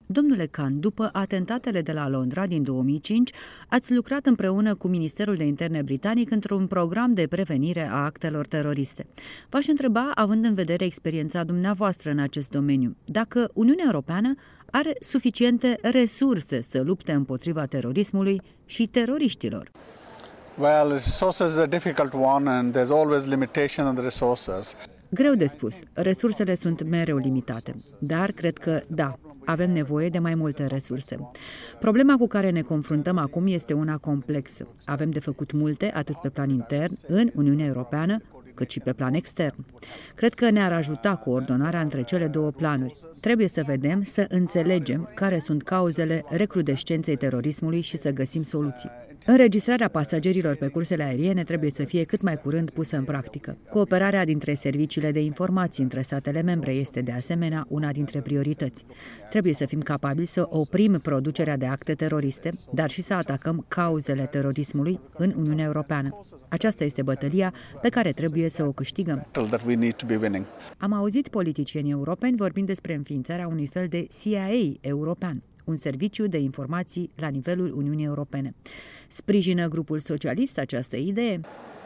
Domnule Khan, după atentatele de la Londra din 2005, ați lucrat împreună cu Ministerul de Interne britanic într-un program de prevenire a actelor teroriste. V-aș întreba, având în vedere experiența dumneavoastră în acest domeniu, dacă Uniunea Europeană are suficiente resurse să lupte împotriva terorismului și teroriștilor. Well, resources is a difficult one and there's always limitation on the resources. Greu de spus. Resursele sunt mereu limitate. Dar cred că, da, avem nevoie de mai multe resurse. Problema cu care ne confruntăm acum este una complexă. Avem de făcut multe, atât pe plan intern, în Uniunea Europeană, cât și pe plan extern. Cred că ne-ar ajuta coordonarea între cele două planuri. Trebuie să vedem, să înțelegem care sunt cauzele recrudescenței terorismului și să găsim soluții. Înregistrarea pasagerilor pe cursele aeriene trebuie să fie cât mai curând pusă în practică. Cooperarea dintre serviciile de informații între statele membre este de asemenea una dintre priorități. Trebuie să fim capabili să oprim producerea de acte teroriste, dar și să atacăm cauzele terorismului în Uniunea Europeană. Aceasta este bătălia pe care trebuie să o câștigăm. Am auzit politicieni europeni vorbind despre înființarea unui fel de CIA european, un serviciu de informații la nivelul Uniunii Europene. Sprijină grupul socialist această idee?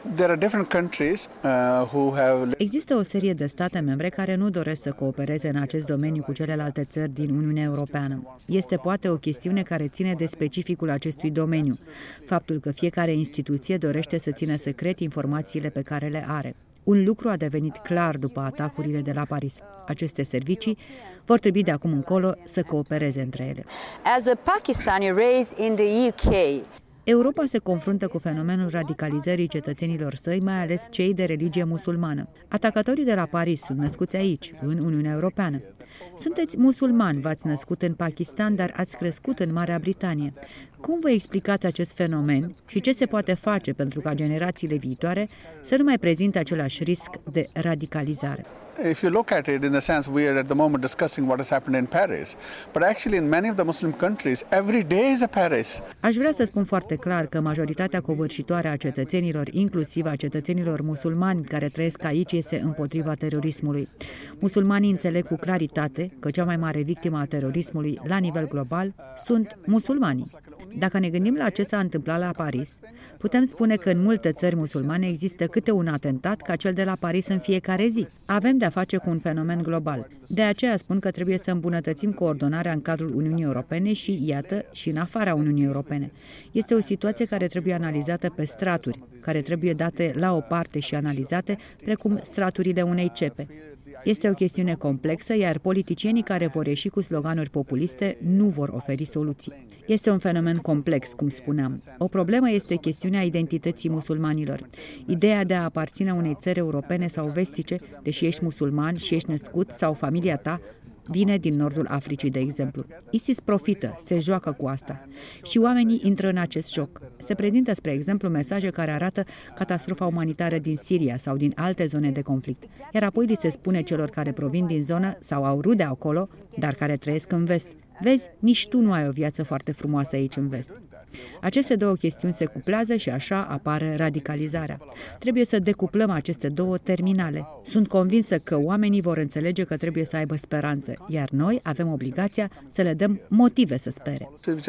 Există o serie de state membre care nu doresc să coopereze în acest domeniu cu celelalte țări din Uniunea Europeană. Este poate o chestiune care ține de specificul acestui domeniu, faptul că fiecare instituție dorește să țină secret informațiile pe care le are. Un lucru a devenit clar după atacurile de la Paris. Aceste servicii vor trebui de acum încolo să coopereze între ele. As a Pakistani raised in the UK, Europa se confruntă cu fenomenul radicalizării cetățenilor săi, mai ales cei de religie musulmană. Atacatorii de la Paris sunt născuți aici, în Uniunea Europeană. Sunteți musulmani, v-ați născut în Pakistan, dar ați crescut în Marea Britanie. Cum vă explicați acest fenomen și ce se poate face pentru ca generațiile viitoare să nu mai prezinte același risc de radicalizare? If you look at it, in a sense, we are at the moment discussing what has happened in Paris. But actually, in many of the Muslim countries, every day is a Paris. Aș vrea să spun foarte clar că majoritatea covârșitoare a cetățenilor, inclusiv a cetățenilor musulmani care trăiesc aici, este împotriva terorismului. Musulmanii înțeleg cu claritate că cea mai mare victimă a terorismului la nivel global sunt musulmanii. Dacă ne gândim la ce s-a întâmplat la Paris, putem spune că în multe țări musulmane există câte un atentat ca cel de la Paris în fiecare zi. Avem de-a face cu un fenomen global. De aceea spun că trebuie să îmbunătățim coordonarea în cadrul Uniunii Europene și, iată, și în afara Uniunii Europene. Este o situație care trebuie analizată pe straturi, care trebuie date la o parte și analizate, precum straturile unei cepe. Este o chestiune complexă, iar politicienii care vor ieși cu sloganuri populiste nu vor oferi soluții. Este un fenomen complex, cum spuneam. O problemă este chestiunea identității musulmanilor. Ideea de a aparține unei țări europene sau vestice, deși ești musulman și ești născut sau familia ta, vine din nordul Africii, de exemplu. ISIS profită, se joacă cu asta. Și oamenii intră în acest joc. Se prezintă, spre exemplu, mesaje care arată catastrofa umanitară din Siria sau din alte zone de conflict. Iar apoi li se spune celor care provin din zonă sau au rude acolo, dar care trăiesc în vest: vezi, nici tu nu ai o viață foarte frumoasă aici în vest. Aceste două chestiuni se cuplează și așa apare radicalizarea. Trebuie să decuplăm aceste două terminale. Sunt convinsă că oamenii vor înțelege că trebuie să aibă speranță, iar noi avem obligația să le dăm motive să spere.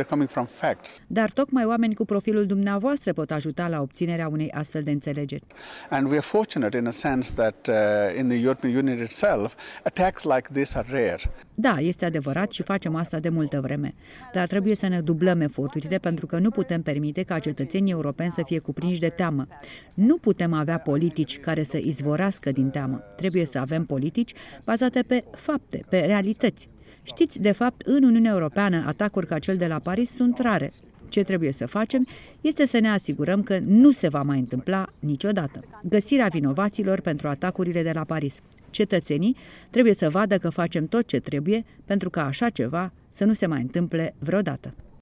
Dar tocmai oameni cu profilul dumneavoastră pot ajuta la obținerea unei astfel de înțelegeri. And we are fortunate in a sense that in the European Union itself, attacks like this are rare. Da, este adevărat și facem asta de multă vreme, dar trebuie să ne dublăm eforturile pentru că nu putem permite ca cetățenii europeni să fie cuprinși de teamă. Nu putem avea politici care să izvorască din teamă. Trebuie să avem politici bazate pe fapte, pe realități. Știți, de fapt, în Uniunea Europeană, atacuri ca cel de la Paris sunt rare. Ce trebuie să facem este să ne asigurăm că nu se va mai întâmpla niciodată. Găsirea vinovaților pentru atacurile de la Paris. Cetățenii trebuie să vadă că facem tot ce trebuie pentru ca așa ceva să nu se mai întâmple vreodată.